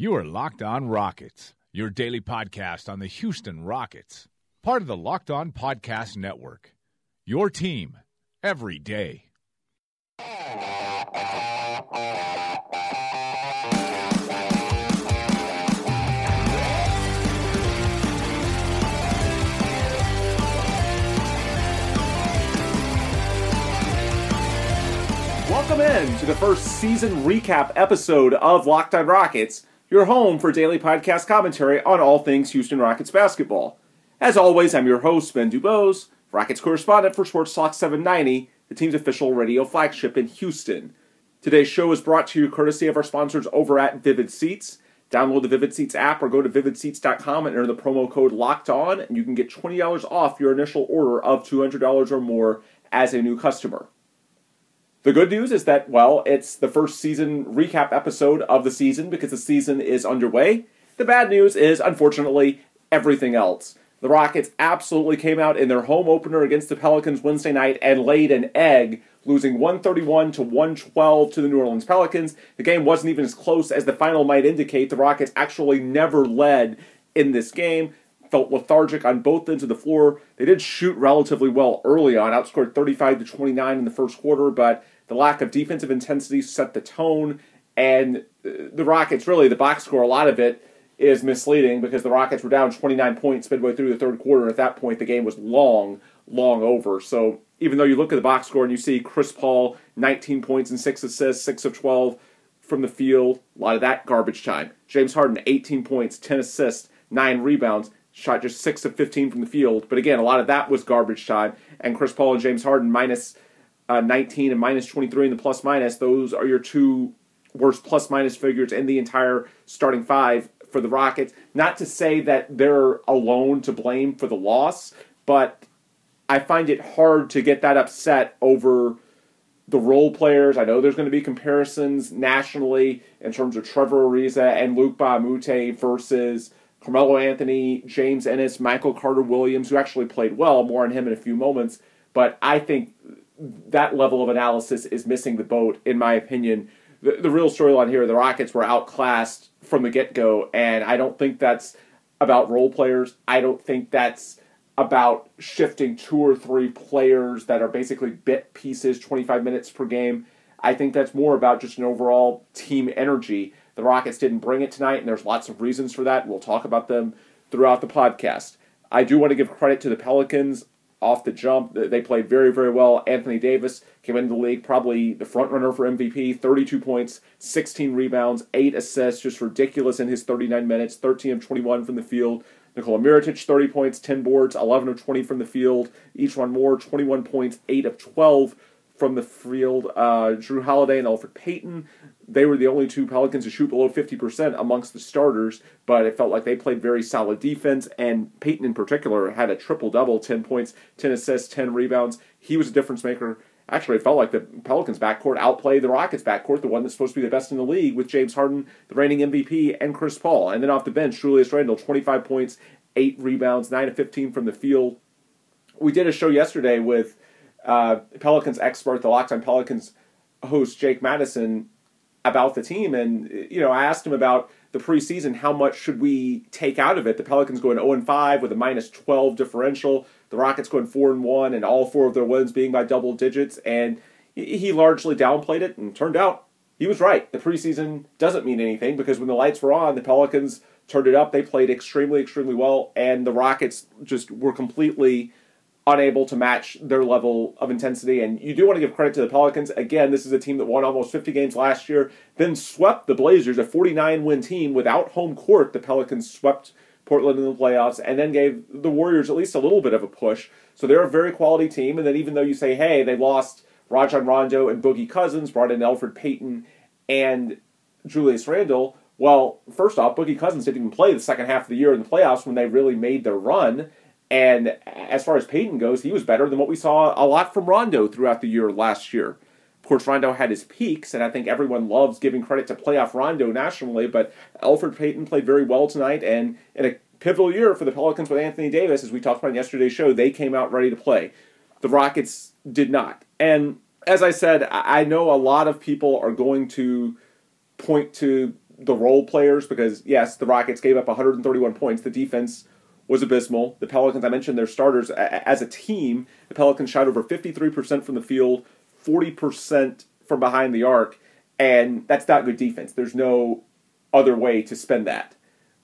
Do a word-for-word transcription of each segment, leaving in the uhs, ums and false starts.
You are Locked On Rockets, your daily podcast on the Houston Rockets, part of the Locked On Podcast Network. Your team every day. Welcome in to the first season recap episode of Locked On Rockets, your home for daily podcast commentary on all things Houston Rockets basketball. As always, I'm your host, Ben Dubose, Rockets correspondent for Sports Talk seven ninety, the team's official radio flagship in Houston. Today's show is brought to you courtesy of our sponsors over at Vivid Seats. Download the Vivid Seats app or go to vivid seats dot com and enter the promo code LOCKEDON, and you can get twenty dollars off your initial order of two hundred dollars or more as a new customer. The good news is that, well, it's the first season recap episode of the season because the season is underway. The bad news is, unfortunately, everything else. The Rockets absolutely came out in their home opener against the Pelicans Wednesday night and laid an egg, losing one thirty-one to one twelve to the New Orleans Pelicans. The game wasn't even as close as the final might indicate. The Rockets actually never led in this game. Felt lethargic on both ends of the floor. They did shoot relatively well early on, outscored thirty-five to twenty-nine in the first quarter, but the lack of defensive intensity set the tone, and the Rockets, really, the box score, a lot of it is misleading because the Rockets were down twenty-nine points midway through the third quarter. At that point, the game was long, long over. So even though you look at the box score and you see Chris Paul, nineteen points and six assists, six of twelve from the field, a lot of that garbage time. James Harden, eighteen points, ten assists, nine rebounds, shot just six of fifteen from the field. But again, a lot of that was garbage time. And Chris Paul and James Harden, minus uh, nineteen and minus twenty-three in the plus-minus. Those are your two worst plus-minus figures in the entire starting five for the Rockets. Not to say that they're alone to blame for the loss, but I find it hard to get that upset over the role players. I know there's going to be comparisons nationally in terms of Trevor Ariza and Luc Mbah a Moute versus Carmelo Anthony, James Ennis, Michael Carter-Williams, who actually played well. More on him in a few moments. But I think that level of analysis is missing the boat, in my opinion. The, the real storyline here, the Rockets were outclassed from the get-go, and I don't think that's about role players. I don't think that's about shifting two or three players that are basically bit pieces, twenty-five minutes per game. I think that's more about just an overall team energy. The Rockets didn't bring it tonight, and there's lots of reasons for that. We'll talk about them throughout the podcast. I do want to give credit to the Pelicans off the jump. They played very, very well. Anthony Davis came into the league, probably the front runner for M V P, thirty-two points, sixteen rebounds, eight assists, just ridiculous in his thirty-nine minutes, thirteen of twenty-one from the field. Nikola Mirotic, thirty points, ten boards, eleven of twenty from the field, each one more, twenty-one points, eight of twelve from the field. Uh, Jrue Holiday and Elfrid Payton, they were the only two Pelicans to shoot below fifty percent amongst the starters, but it felt like they played very solid defense, and Payton in particular had a triple-double, ten points, ten assists, ten rebounds. He was a difference maker. Actually, it felt like the Pelicans' backcourt outplayed the Rockets' backcourt, the one that's supposed to be the best in the league, with James Harden, the reigning M V P, and Chris Paul. And then off the bench, Julius Randle, twenty-five points, eight rebounds, nine of fifteen from the field. We did a show yesterday with uh, Pelicans expert, the Locked On Pelicans host, Jake Madison, about the team. And, you know, I asked him about the preseason, how much should we take out of it? The Pelicans going oh and five with a minus twelve differential. The Rockets going four and one, and all four of their wins being by double digits. And he largely downplayed it, and turned out he was right. The preseason doesn't mean anything because when the lights were on, the Pelicans turned it up. They played extremely, extremely well, and the Rockets just were completely unable to match their level of intensity. And you do want to give credit to the Pelicans. Again, this is a team that won almost fifty games last year, then swept the Blazers, a forty-nine win team without home court. The Pelicans swept Portland in the playoffs, and then gave the Warriors at least a little bit of a push. So they're a very quality team. And then even though you say, hey, they lost Rajon Rondo and Boogie Cousins, brought in Elfrid Payton and Julius Randle, well, first off, Boogie Cousins didn't even play the second half of the year in the playoffs when they really made their run. And as far as Payton goes, he was better than what we saw a lot from Rondo throughout the year last year. Of course, Rondo had his peaks, and I think everyone loves giving credit to playoff Rondo nationally, but Elfrid Payton played very well tonight, and in a pivotal year for the Pelicans with Anthony Davis, as we talked about in yesterday's show, they came out ready to play. The Rockets did not. And as I said, I know a lot of people are going to point to the role players because, yes, the Rockets gave up one hundred thirty-one points. The defense was abysmal. The Pelicans, I mentioned their starters. As a team, the Pelicans shot over fifty-three percent from the field, forty percent from behind the arc, and that's not good defense. There's no other way to spend that.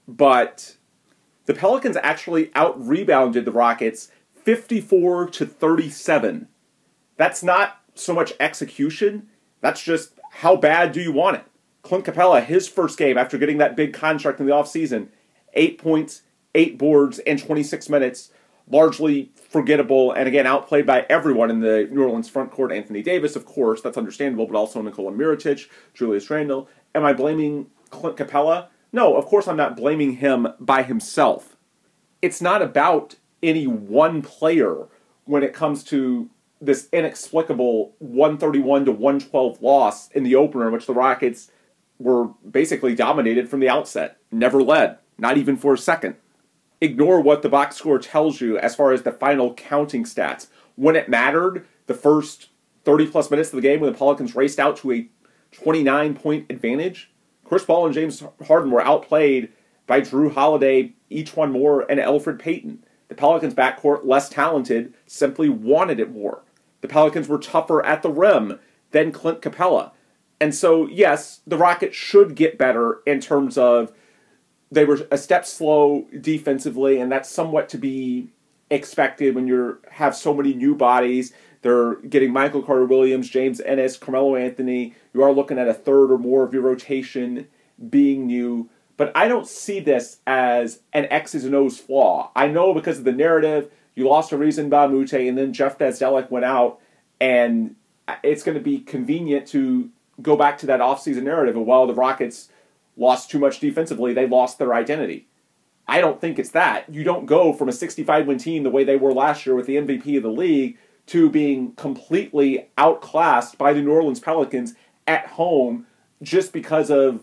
But the Pelicans actually out-rebounded the Rockets fifty-four to thirty-seven. That's not so much execution. That's just how bad do you want it? Clint Capella, his first game after getting that big contract in the offseason, eight points, eight boards, and twenty-six minutes, largely forgettable, and again, outplayed by everyone in the New Orleans front court. Anthony Davis, of course, that's understandable, but also Nikola Mirotic, Julius Randle. Am I blaming Clint Capella? No, of course I'm not blaming him by himself. It's not about any one player when it comes to this inexplicable one thirty-one to one twelve loss in the opener in which the Rockets were basically dominated from the outset, never led, not even for a second. Ignore what the box score tells you as far as the final counting stats. When it mattered, the first thirty-plus minutes of the game when the Pelicans raced out to a twenty-nine point advantage, Chris Paul and James Harden were outplayed by Drew Holiday, E'Twaun Moore, and Elfrid Payton. The Pelicans' backcourt, less talented, simply wanted it more. The Pelicans were tougher at the rim than Clint Capella. And so, yes, the Rockets should get better in terms of they were a step slow defensively, and that's somewhat to be expected when you have so many new bodies. They're getting Michael Carter-Williams, James Ennis, Carmelo Anthony. You are looking at a third or more of your rotation being new. But I don't see this as an X's and O's flaw. I know because of the narrative, you lost Arizin Bamute, and then Jeff Bzdelik went out, and it's going to be convenient to go back to that offseason narrative of, well, the Rockets lost too much defensively, they lost their identity. I don't think it's that. You don't go from a sixty-five win team the way they were last year with the M V P of the league to being completely outclassed by the New Orleans Pelicans at home just because of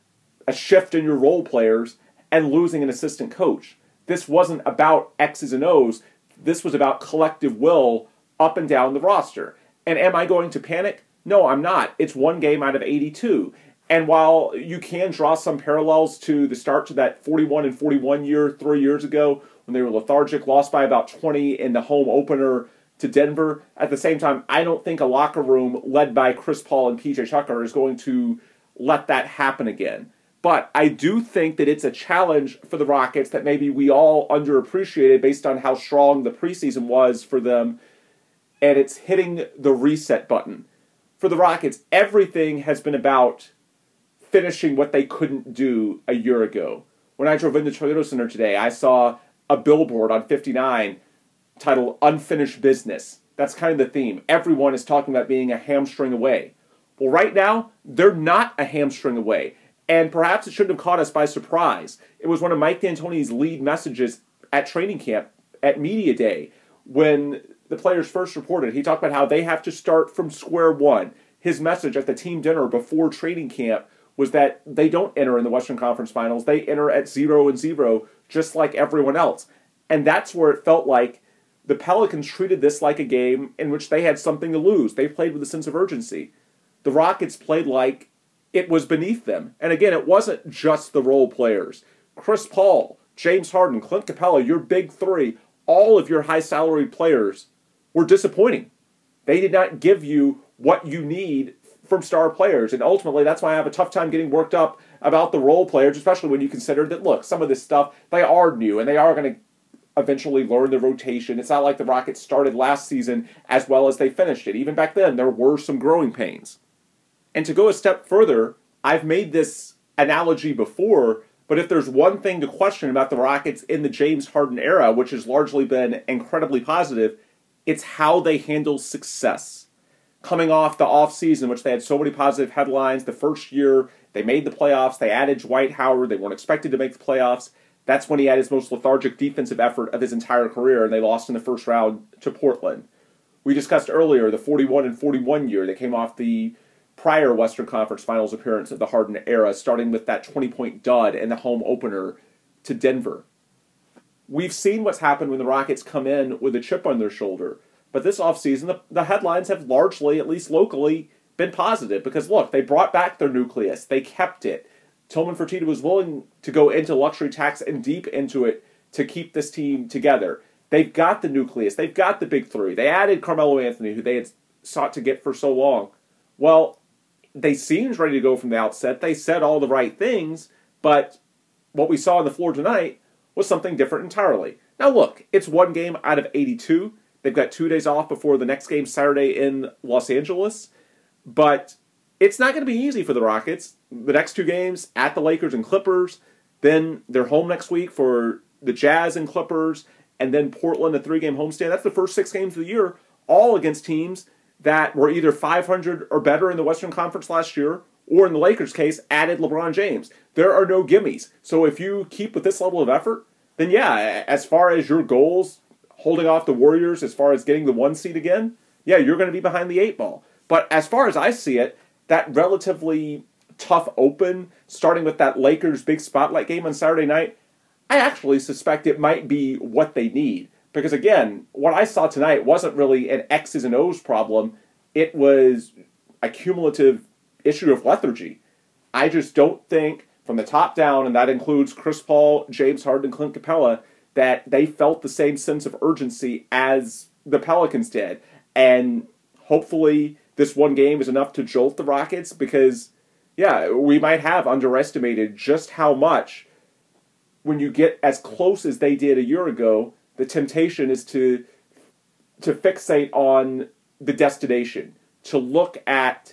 a shift in your role players and losing an assistant coach. This wasn't about X's and O's. This was about collective will up and down the roster. And am I going to panic? No, I'm not. It's one game out of eighty-two. And while you can draw some parallels to the start to that forty-one and forty-one year three years ago when they were lethargic, lost by about twenty in the home opener to Denver, at the same time, I don't think a locker room led by Chris Paul and P J Tucker is going to let that happen again. But I do think that it's a challenge for the Rockets that maybe we all underappreciated based on how strong the preseason was for them, and it's hitting the reset button. For the Rockets, everything has been about finishing what they couldn't do a year ago. When I drove into Toyota Center today, I saw a billboard on fifty-nine titled Unfinished Business. That's kind of the theme. Everyone is talking about being a hamstring away. Well, right now, they're not a hamstring away. And perhaps it shouldn't have caught us by surprise. It was one of Mike D'Antoni's lead messages at training camp, at Media Day, when the players first reported. He talked about how they have to start from square one. His message at the team dinner before training camp was that they don't enter in the Western Conference Finals. They enter at zero and zero, just like everyone else. And that's where it felt like the Pelicans treated this like a game in which they had something to lose. They played with a sense of urgency. The Rockets played like it was beneath them. And again, it wasn't just the role players. Chris Paul, James Harden, Clint Capella, your big three, all of your high-salary players were disappointing. They did not give you what you need from star players. And ultimately, that's why I have a tough time getting worked up about the role players, especially when you consider that, look, some of this stuff, they are new, and they are going to eventually learn the rotation. It's not like the Rockets started last season as well as they finished it. Even back then, there were some growing pains. And to go a step further, I've made this analogy before, but if there's one thing to question about the Rockets in the James Harden era, which has largely been incredibly positive, it's how they handle success. Coming off the offseason, which they had so many positive headlines, the first year they made the playoffs, they added Dwight Howard, they weren't expected to make the playoffs. That's when he had his most lethargic defensive effort of his entire career, and they lost in the first round to Portland. We discussed earlier the forty-one and forty-one year. They came off the prior Western Conference Finals appearance of the Harden era, starting with that twenty-point dud in the home opener to Denver. We've seen what's happened when the Rockets come in with a chip on their shoulder. But this offseason, the, the headlines have largely, at least locally, been positive. Because, look, they brought back their nucleus. They kept it. Tillman Fertitta was willing to go into luxury tax and deep into it to keep this team together. They've got the nucleus. They've got the big three. They added Carmelo Anthony, who they had sought to get for so long. Well, they seemed ready to go from the outset. They said all the right things, but what we saw on the floor tonight was something different entirely. Now look, it's one game out of eighty-two. They've got two days off before the next game Saturday in Los Angeles, but it's not going to be easy for the Rockets. The next two games at the Lakers and Clippers, then they're home next week for the Jazz and Clippers, and then Portland, a three-game homestand. That's the first six games of the year, all against teams that were either five hundred or better in the Western Conference last year, or in the Lakers' case, added LeBron James. There are no gimmies. So if you keep with this level of effort, then yeah, as far as your goals, holding off the Warriors, as far as getting the one seed again, yeah, you're going to be behind the eight ball. But as far as I see it, that relatively tough open, starting with that Lakers big spotlight game on Saturday night, I actually suspect it might be what they need. Because again, what I saw tonight wasn't really an X's and O's problem. It was a cumulative issue of lethargy. I just don't think from the top down, and that includes Chris Paul, James Harden, and Clint Capella, that they felt the same sense of urgency as the Pelicans did. And hopefully this one game is enough to jolt the Rockets because, yeah, we might have underestimated just how much, when you get as close as they did a year ago, the temptation is to to fixate on the destination, to look at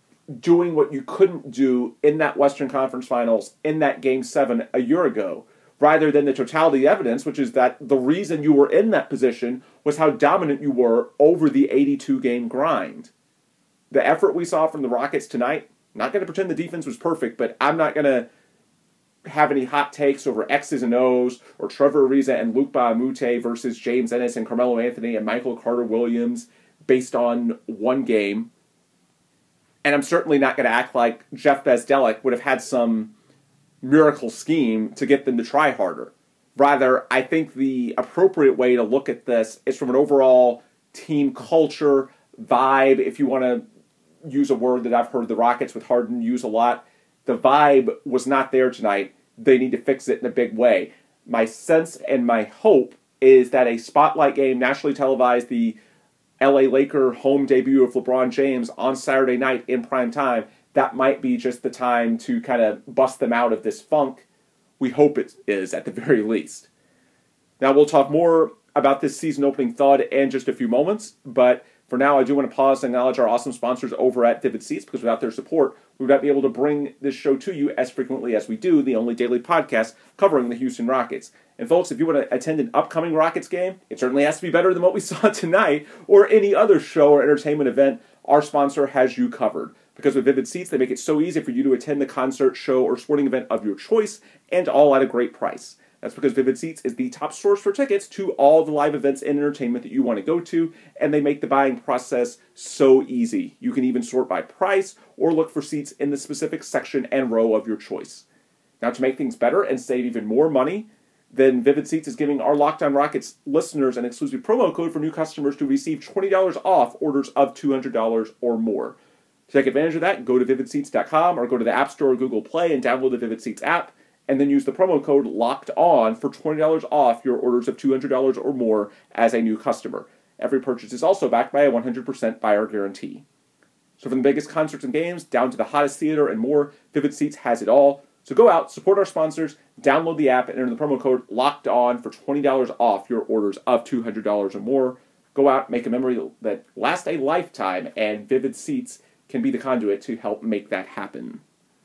doing what you couldn't do in that Western Conference Finals, in that Game seven a year ago, rather than the totality of evidence, which is that the reason you were in that position was how dominant you were over the eighty-two game grind. The effort we saw from the Rockets tonight, not going to pretend the defense was perfect, but I'm not going to have any hot takes over X's and O's or Trevor Ariza and Luke Baamute versus James Ennis and Carmelo Anthony and Michael Carter-Williams based on one game. And I'm certainly not going to act like Jeff Bezdelek would have had some miracle scheme to get them to try harder. Rather, I think the appropriate way to look at this is from an overall team culture, vibe, if you want to use a word that I've heard the Rockets with Harden use a lot. The vibe was not there tonight. They need to fix it in a big way. My sense and my hope is that a spotlight game, nationally televised, the L A Laker home debut of LeBron James on Saturday night in prime time, that might be just the time to kind of bust them out of this funk. We hope it is, at the very least. Now, we'll talk more about this season opening thud in just a few moments, but for now, I do want to pause and acknowledge our awesome sponsors over at Vivid Seats, because without their support, we would not be able to bring this show to you as frequently as we do, the only daily podcast covering the Houston Rockets. And folks, if you want to attend an upcoming Rockets game, it certainly has to be better than what we saw tonight, or any other show or entertainment event, our sponsor has you covered. Because with Vivid Seats, they make it so easy for you to attend the concert, show, or sporting event of your choice, and all at a great price. That's because Vivid Seats is the top source for tickets to all the live events and entertainment that you want to go to, and they make the buying process so easy. You can even sort by price or look for seats in the specific section and row of your choice. Now, to make things better and save even more money, then Vivid Seats is giving our Locked On Rockets listeners an exclusive promo code for new customers to receive twenty dollars off orders of two hundred dollars or more. To take advantage of that, go to vivid seats dot com or go to the App Store or Google Play and download the Vivid Seats app, and then use the promo code LOCKEDON for twenty dollars off your orders of two hundred dollars or more as a new customer. Every purchase is also backed by a one hundred percent buyer guarantee. So from the biggest concerts and games down to the hottest theater and more, Vivid Seats has it all. So go out, support our sponsors, download the app, and enter the promo code LOCKEDON for twenty dollars off your orders of two hundred dollars or more. Go out, make a memory that lasts a lifetime, and Vivid Seats can be the conduit to help make that happen.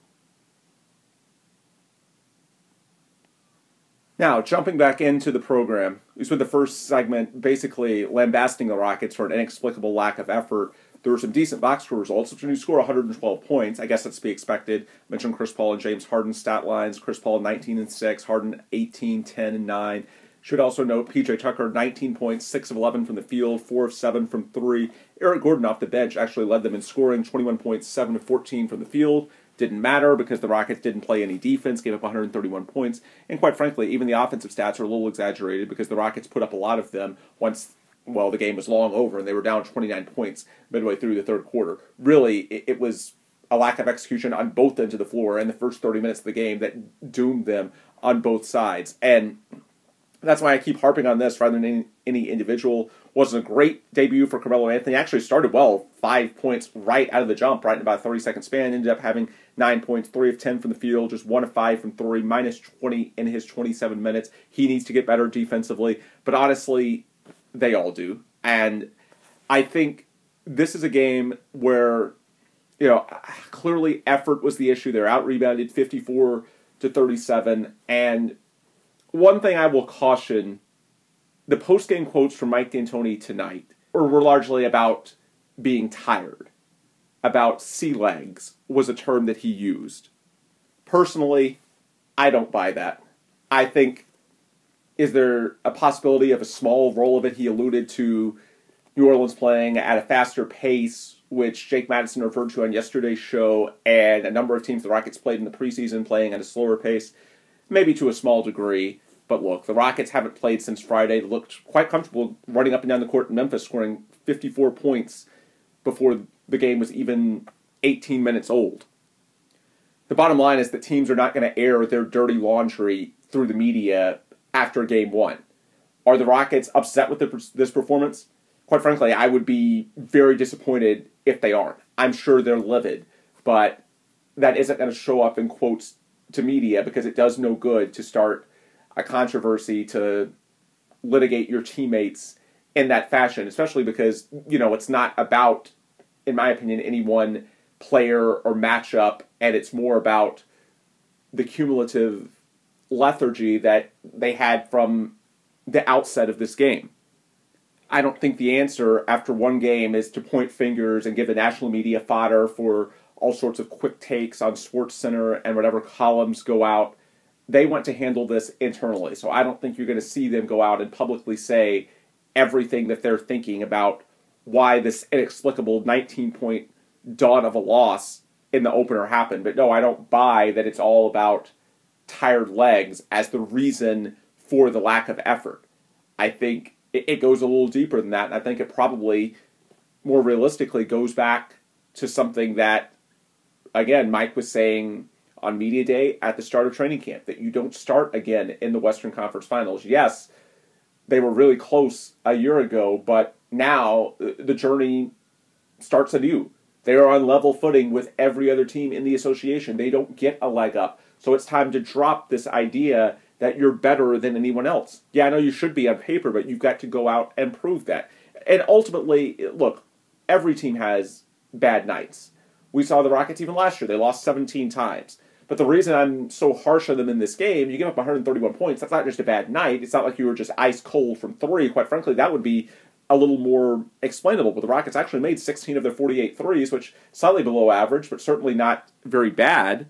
Now, jumping back into the program, we spent the first segment basically lambasting the Rockets for an inexplicable lack of effort. There were some decent box score results. When you score one hundred twelve points, I guess that's to be expected. I mentioned Chris Paul and James Harden's stat lines. Chris Paul nineteen and six, Harden eighteen, ten, and nine. Should also note P J Tucker, nineteen points, six of eleven from the field, four of seven from three. Eric Gordon off the bench actually led them in scoring, twenty-one points, seven of fourteen from the field. Didn't matter because the Rockets didn't play any defense, gave up one hundred thirty-one points. And quite frankly, even the offensive stats are a little exaggerated because the Rockets put up a lot of them once, well, the game was long over and they were down twenty-nine points midway through the third quarter. Really, it, it was a lack of execution on both ends of the floor in the first thirty minutes of the game that doomed them on both sides. And that's why I keep harping on this rather than any, any individual. Wasn't a great debut for Carmelo Anthony. Actually started well, five points right out of the jump, right in about a thirty-second span. Ended up having nine points, three of ten from the field, just one of five from three, minus twenty in his twenty-seven minutes. He needs to get better defensively, but honestly, they all do. And I think this is a game where, you know, clearly effort was the issue. They're out-rebounded fifty-four to thirty-seven, and one thing I will caution, the post-game quotes from Mike D'Antoni tonight were, were largely about being tired. About sea legs was a term that he used. Personally, I don't buy that. I think, is there a possibility of a small role of it? He alluded to New Orleans playing at a faster pace, which Jake Madison referred to on yesterday's show, and a number of teams the Rockets played in the preseason playing at a slower pace, maybe to a small degree. But look, the Rockets haven't played since Friday. They looked quite comfortable running up and down the court in Memphis, scoring fifty-four points before the game was even eighteen minutes old. The bottom line is that teams are not going to air their dirty laundry through the media after game one. Are the Rockets upset with the, this performance? Quite frankly, I would be very disappointed if they aren't. I'm sure they're livid, but that isn't going to show up in quotes to media because it does no good to start a controversy to litigate your teammates in that fashion, especially because, you know, it's not about, in my opinion, any one player or matchup, and it's more about the cumulative lethargy that they had from the outset of this game. I don't think the answer after one game is to point fingers and give the national media fodder for all sorts of quick takes on SportsCenter and whatever columns go out. They want to handle this internally, so I don't think you're going to see them go out and publicly say everything that they're thinking about why this inexplicable nineteen-point dawn of a loss in the opener happened. But no, I don't buy that it's all about tired legs as the reason for the lack of effort. I think it, it goes a little deeper than that, and I think it probably, more realistically, goes back to something that, again, Mike was saying on Media Day at the start of training camp, that you don't start again in the Western Conference Finals. Yes, they were really close a year ago, but now the journey starts anew. They are on level footing with every other team in the association. They don't get a leg up. So it's time to drop this idea that you're better than anyone else. Yeah, I know you should be on paper, but you've got to go out and prove that. And ultimately, look, every team has bad nights. We saw the Rockets even last year. They lost seventeen times. But the reason I'm so harsh on them in this game, you give up one hundred thirty-one points, that's not just a bad night. It's not like you were just ice cold from three. Quite frankly, that would be a little more explainable. But the Rockets actually made sixteen of their forty-eight threes, which slightly below average, but certainly not very bad.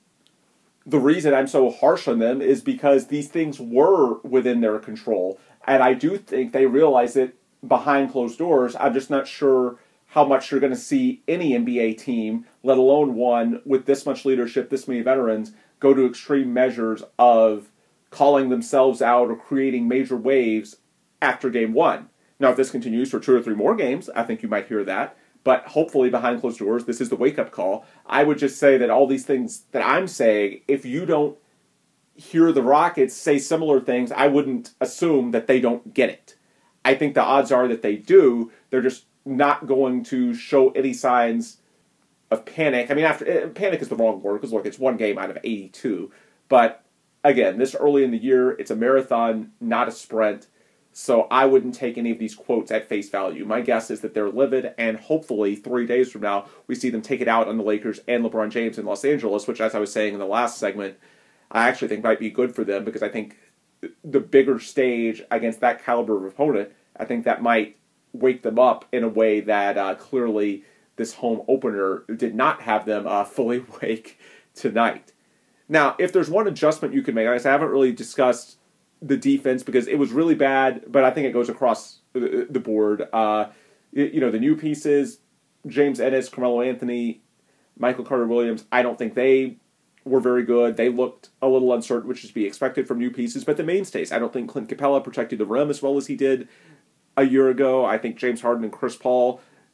The reason I'm so harsh on them is because these things were within their control. And I do think they realize it behind closed doors. I'm just not sure how much you're going to see any N B A team, let alone one with this much leadership, this many veterans, go to extreme measures of calling themselves out or creating major waves after game one. Now, if this continues for two or three more games, I think you might hear that. But hopefully behind closed doors, this is the wake-up call. I would just say that all these things that I'm saying, if you don't hear the Rockets say similar things, I wouldn't assume that they don't get it. I think the odds are that they do. They're just not going to show any signs of panic. I mean, after panic is the wrong word, because look, it's one game out of eighty-two. But again, this early in the year, it's a marathon, not a sprint. So I wouldn't take any of these quotes at face value. My guess is that they're livid, and hopefully three days from now, we see them take it out on the Lakers and LeBron James in Los Angeles, which, as I was saying in the last segment, I actually think might be good for them, because I think the bigger stage against that caliber of opponent, I think that might wake them up in a way that uh, clearly this home opener did not have them uh, fully awake tonight. Now, if there's one adjustment you can make, I haven't really discussed the defense because it was really bad, but I think it goes across the board. Uh, you know, the new pieces, James Ennis, Carmelo Anthony, Michael Carter-Williams, I don't think they were very good. They looked a little uncertain, which is to be expected from new pieces, but the mainstays, I don't think Clint Capella protected the rim as well as he did a year ago. I think James Harden and Chris Paul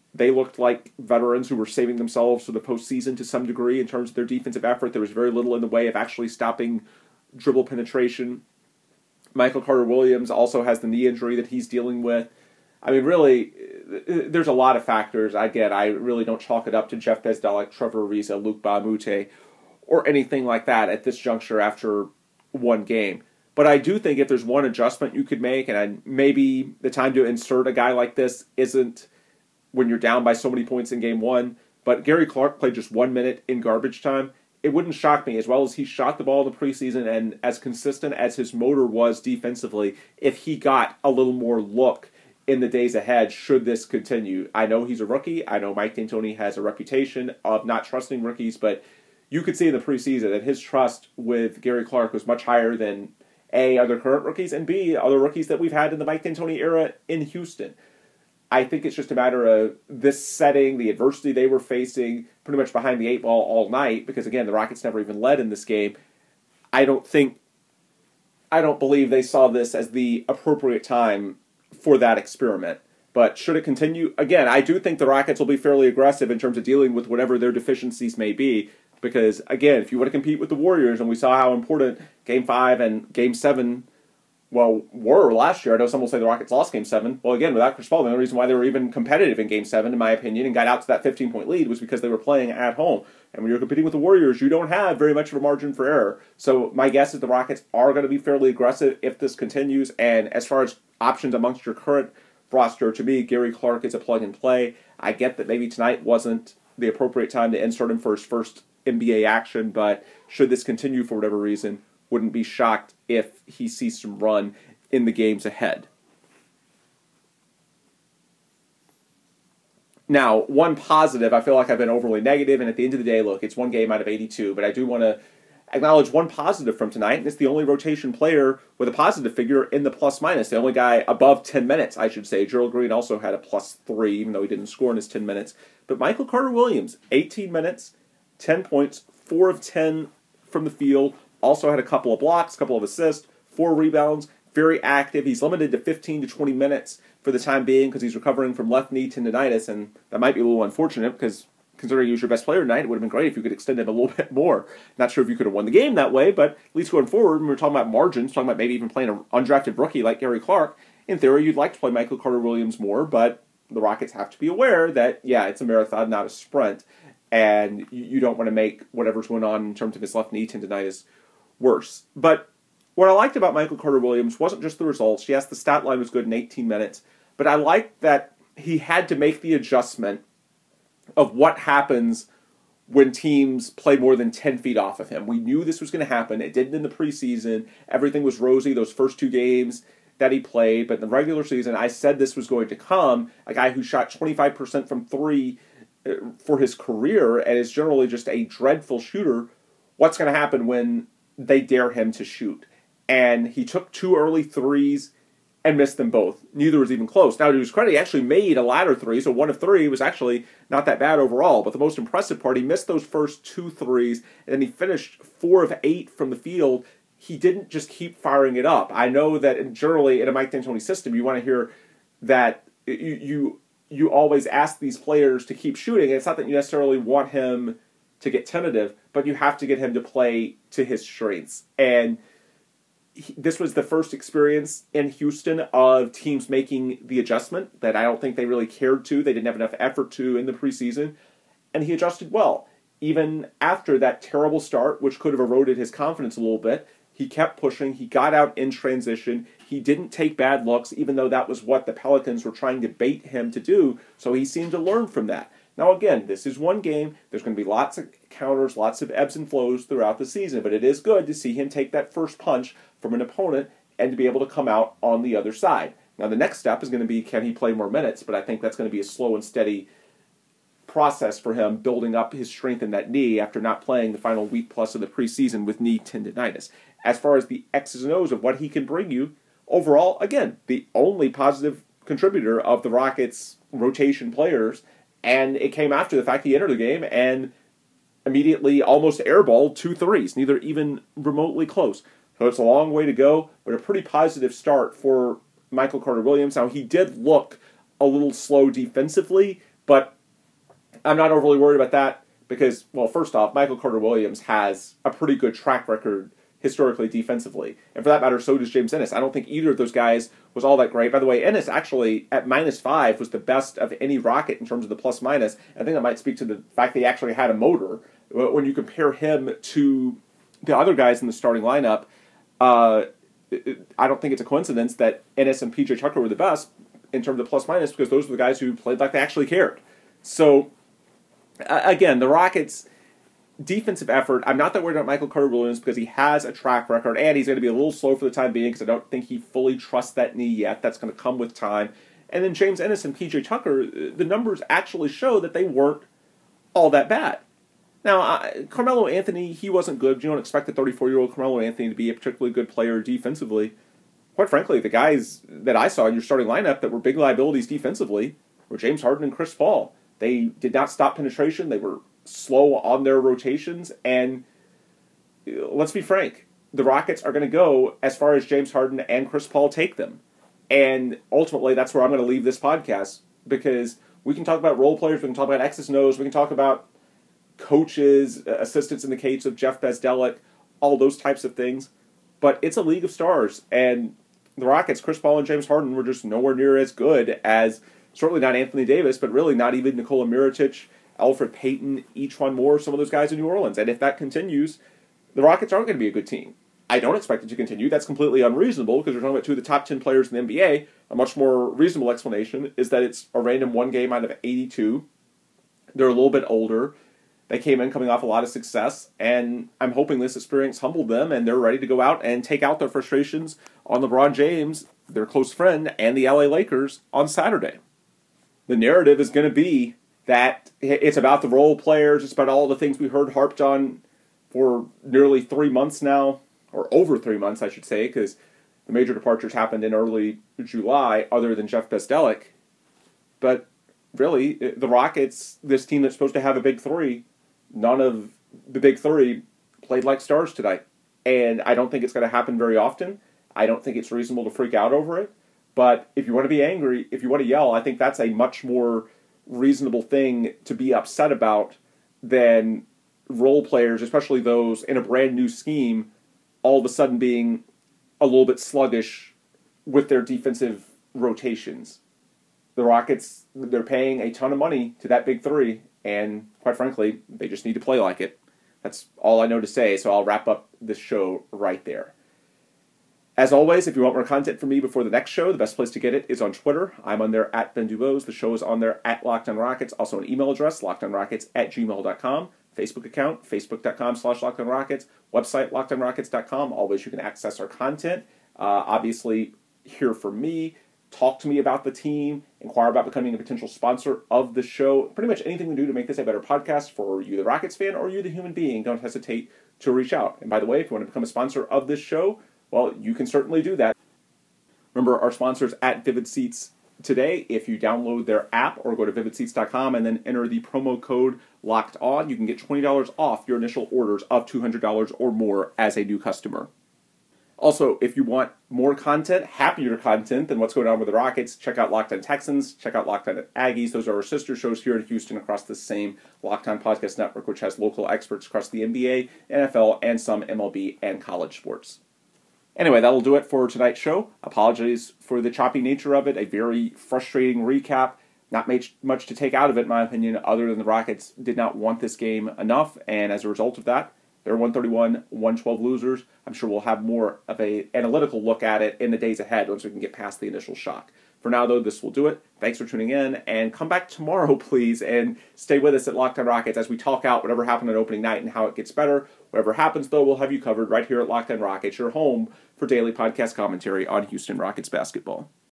they looked like veterans who were saving themselves for the postseason to some degree in terms of their defensive effort. There was very little in the way of actually stopping dribble penetration. Michael Carter-Williams also has the knee injury that he's dealing with. I mean, really, there's a lot of factors. I get, I really don't chalk it up to Jeff Bzdelik, Trevor Ariza, Luke Baamute, or anything like that at this juncture after one game. But I do think if there's one adjustment you could make, and I, maybe the time to insert a guy like this isn't when you're down by so many points in game one, but Gary Clark played just one minute in garbage time. It wouldn't shock me, as well as he shot the ball in the preseason and as consistent as his motor was defensively, if he got a little more look in the days ahead should this continue. I know he's a rookie. I know Mike D'Antoni has a reputation of not trusting rookies, but you could see in the preseason that his trust with Gary Clark was much higher than A, other current rookies, and B, other rookies that we've had in the Mike D'Antoni era in Houston. I think it's just a matter of this setting, the adversity they were facing, pretty much behind the eight ball all night, because again, the Rockets never even led in this game. I don't think, I don't believe they saw this as the appropriate time for that experiment. But should it continue? Again, I do think the Rockets will be fairly aggressive in terms of dealing with whatever their deficiencies may be, because again, if you want to compete with the Warriors, and we saw how important Game five and Game seven well, were last year. I know some will say the Rockets lost Game seven. Well, again, without Chris Paul, the only reason why they were even competitive in Game seven, in my opinion, and got out to that fifteen-point lead was because they were playing at home. And when you're competing with the Warriors, you don't have very much of a margin for error. So my guess is the Rockets are going to be fairly aggressive if this continues. And as far as options amongst your current roster, to me, Gary Clark is a plug-and-play. I get that maybe tonight wasn't the appropriate time to insert him for his first N B A action, but should this continue for whatever reason, wouldn't be shocked if he sees some run in the games ahead. Now, one positive, I feel like I've been overly negative, and at the end of the day, look, it's one game out of eighty-two, but I do want to acknowledge one positive from tonight, and it's the only rotation player with a positive figure in the plus-minus, the only guy above ten minutes, I should say. Gerald Green also had a plus three, even though he didn't score in his ten minutes. But Michael Carter-Williams, eighteen minutes, ten points, four of ten from the field, also had a couple of blocks, a couple of assists, four rebounds, very active. He's limited to fifteen to twenty minutes for the time being because he's recovering from left knee tendonitis, and that might be a little unfortunate because considering he was your best player tonight, it would have been great if you could extend him a little bit more. Not sure if you could have won the game that way, but at least going forward, when we're talking about margins, talking about maybe even playing an undrafted rookie like Gary Clark, in theory, you'd like to play Michael Carter-Williams more, but the Rockets have to be aware that, yeah, it's a marathon, not a sprint, and you don't want to make whatever's going on in terms of his left knee tendonitis worse. But what I liked about Michael Carter-Williams wasn't just the results. Yes, the stat line was good in eighteen minutes, but I liked that he had to make the adjustment of what happens when teams play more than ten feet off of him. We knew this was going to happen. It didn't in the preseason. Everything was rosy those first two games that he played, but in the regular season, I said this was going to come. A guy who shot twenty-five percent from three for his career and is generally just a dreadful shooter. What's going to happen when they dare him to shoot? And he took two early threes and missed them both. Neither was even close. Now, to his credit, he actually made a ladder three, so one of three was actually not that bad overall. But the most impressive part, he missed those first two threes, and then he finished four of eight from the field. He didn't just keep firing it up. I know that generally in a Mike D'Antoni system, you want to hear that you, you you always ask these players to keep shooting. And it's not that you necessarily want him to get tentative, but you have to get him to play to his strengths. And he, this was the first experience in Houston of teams making the adjustment that I don't think they really cared to. They didn't have enough effort to in the preseason. And he adjusted well. Even after that terrible start, which could have eroded his confidence a little bit, he kept pushing. He got out in transition. He didn't take bad looks, even though that was what the Pelicans were trying to bait him to do. So he seemed to learn from that. Now, again, this is one game. There's going to be lots of counters, lots of ebbs and flows throughout the season. But it is good to see him take that first punch from an opponent and to be able to come out on the other side. Now, the next step is going to be, can he play more minutes? But I think that's going to be a slow and steady process for him, building up his strength in that knee after not playing the final week plus of the preseason with knee tendonitis. As far as the X's and O's of what he can bring you, overall, again, the only positive contributor of the Rockets' rotation players, and it came after the fact he entered the game and immediately almost airballed two threes, neither even remotely close. So it's a long way to go, but a pretty positive start for Michael Carter-Williams. Now, he did look a little slow defensively, But I'm not overly worried about that because, well, first off, Michael Carter-Williams has a pretty good track record historically defensively. And for that matter, so does James Ennis. I don't think either of those guys was all that great. By the way, Ennis actually, at minus five, was the best of any Rocket in terms of the plus-minus. I think that might speak to the fact that he actually had a motor. When you compare him to the other guys in the starting lineup, uh, I don't think it's a coincidence that Ennis and P J Tucker were the best in terms of plus-minus because those were the guys who played like they actually cared. So, uh, again, the Rockets' defensive effort, I'm not that worried about Michael Carter-Williams because he has a track record, and he's going to be a little slow for the time being because I don't think he fully trusts that knee yet. That's going to come with time. And then James Ennis and P J Tucker, the numbers actually show that they weren't all that bad. Now, uh, Carmelo Anthony, he wasn't good. You don't expect a thirty-four-year-old Carmelo Anthony to be a particularly good player defensively. Quite frankly, the guys that I saw in your starting lineup that were big liabilities defensively were James Harden and Chris Paul. They did not stop penetration. They were slow on their rotations. And let's be frank, the Rockets are going to go as far as James Harden and Chris Paul take them. And ultimately, that's where I'm going to leave this podcast because we can talk about role players, we can talk about X's and O's, we can talk about coaches, assistants in the case of Jeff Bezdelik, all those types of things. But it's a league of stars. And the Rockets, Chris Paul and James Harden, were just nowhere near as good as, certainly not Anthony Davis, but really not even Nikola Mirotic, Elfrid Payton, E'Twaun Moore, some of those guys in New Orleans. And if that continues, the Rockets aren't going to be a good team. I don't expect it to continue. That's completely unreasonable because we're talking about two of the top ten players in the N B A. A much more reasonable explanation is that it's a random one game out of eighty-two. They're a little bit older. They came in coming off a lot of success, and I'm hoping this experience humbled them, and they're ready to go out and take out their frustrations on LeBron James, their close friend, and the L A Lakers on Saturday. The narrative is going to be that it's about the role players, it's about all the things we heard harped on for nearly three months now, or over three months, I should say, because the major departures happened in early July, other than Jeff Bezdelik. But really, the Rockets, this team that's supposed to have a big three, none of the big three played like stars tonight. And I don't think it's going to happen very often. I don't think it's reasonable to freak out over it. But if you want to be angry, if you want to yell, I think that's a much more reasonable thing to be upset about than role players, especially those in a brand new scheme, all of a sudden being a little bit sluggish with their defensive rotations. The Rockets, they're paying a ton of money to that big three, and quite frankly, they just need to play like it. That's all I know to say, so I'll wrap up this show right there. As always, if you want more content from me before the next show, the best place to get it is on Twitter. I'm on there at Ben Dubose. The show is on there at Locked On Rockets. Also an email address, lockedonrockets at gmail dot com. Facebook account, facebook.com slash lockedonrockets. Website, lockedonrockets dot com. Always you can access our content. Uh, obviously, hear from me. Talk to me about the team. Inquire about becoming a potential sponsor of the show. Pretty much anything we do to make this a better podcast for you, the Rockets fan, or you, the human being. Don't hesitate to reach out. And by the way, if you want to become a sponsor of this show, well, you can certainly do that. Remember, our sponsors at Vivid Seats today. If you download their app or go to vivid seats dot com and then enter the promo code LOCKEDON, you can get twenty dollars off your initial orders of two hundred dollars or more as a new customer. Also, if you want more content, happier content than what's going on with the Rockets, check out Locked On Texans, check out Locked On Aggies. Those are our sister shows here in Houston across the same Locked On Podcast Network, which has local experts across the N B A, N F L, and some M L B and college sports. Anyway, that'll do it for tonight's show. Apologies for the choppy nature of it. A very frustrating recap. Not much to take out of it, in my opinion, other than the Rockets did not want this game enough, and as a result of that, they're one thirty-one one twelve losers. I'm sure we'll have more of an analytical look at it in the days ahead once we can get past the initial shock. For now, though, this will do it. Thanks for tuning in, and come back tomorrow, please, and stay with us at Locked On Rockets as we talk out whatever happened on opening night and how it gets better. Whatever happens, though, we'll have you covered right here at Locked On Rockets, your home for daily podcast commentary on Houston Rockets basketball.